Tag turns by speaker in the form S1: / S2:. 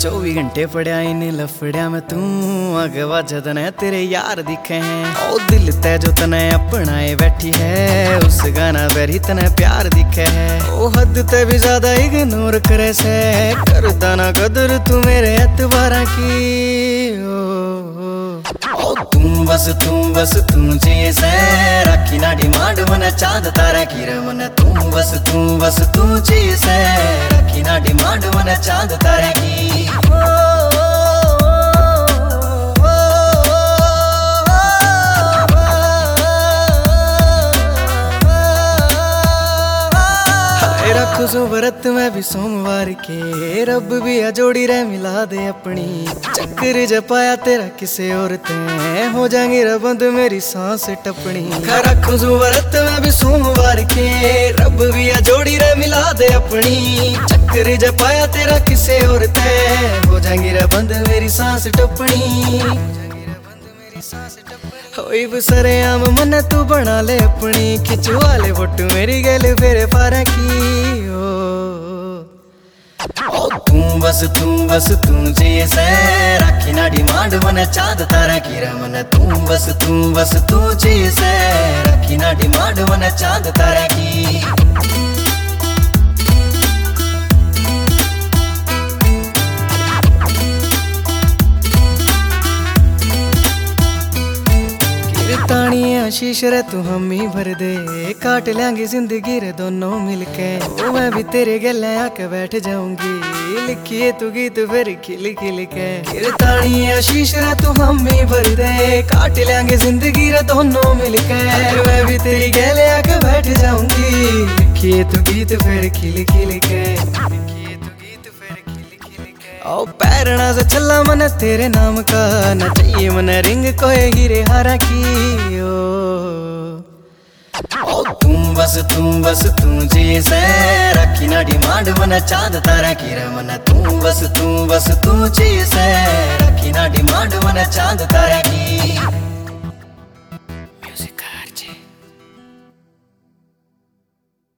S1: 24 घंटे पड़या इन लफड़या में तू आगे वजह तने तेरे यार दिखे हैं। ओ दिल ते जो तने अपनाए बैठी है, उस गाना बेरी तने प्यार दिखे है। ओ हद ते भी ज्यादा इग्नोर करे से, करता ना कदर तू मेरे एतबारा की। ओ तू चाहिए से, रखी ना डिमांड मने चांद तारा की रे मने। तू बस तू चाहिए से, रखी ना डिमांड मने चांद तारा की। रखो व्रत में भी सोमवार के, रब भी जोड़ी रे मिला दे अपनी। चक्कर जपाया तेरा किसे और ते, हो जाएंगे रबंद मेरी सांस टपनी। रखो व्रत में भी सोमवार के, रब भी जोड़ी रे मिला दे अपनी। चक्कर जपाया तेरा किसे और ते, हो जाएंगे रबंद मेरी सांस टपनी। होई बसरे आम मन तू बना ले अपनी, खिंचवा ले फोटो मेरी गल फेरे पारा की। ओ तू बस तू चाहिए से, रखी ना डिमांड मने चांद तारा की रे मने। तू बस तू चाहिए से, रखी ना डिमांड मने चांद तारा की। तानी आशीष रे तू हम ही भर दे, काट लेंगे जिंदगी रे दोनों मिलके। ओ मैं भी तेरे गले आके बैठ जाऊंगी, लिखिए तू गीत फिर खिल खिल के। तानी आशीष रे तू हम ही भर दे, काट लेंगे जिंदगी रे दोनों मिलके। मैं भी तेरे गले आके बैठ जाऊंगी, लिखिए तू गीत फिर खिल खिल के। ओ पैरना से छल्ला मन तेरे नाम का, न चाहिए मन रिंग कोई हीरे हारा की। ओ तू बस तू चाहिए से, रखी ना डिमांड मन चांद तारा की रे मन। तू बस तू चाहिए से, रखी ना डिमांड मन चांद तारा की।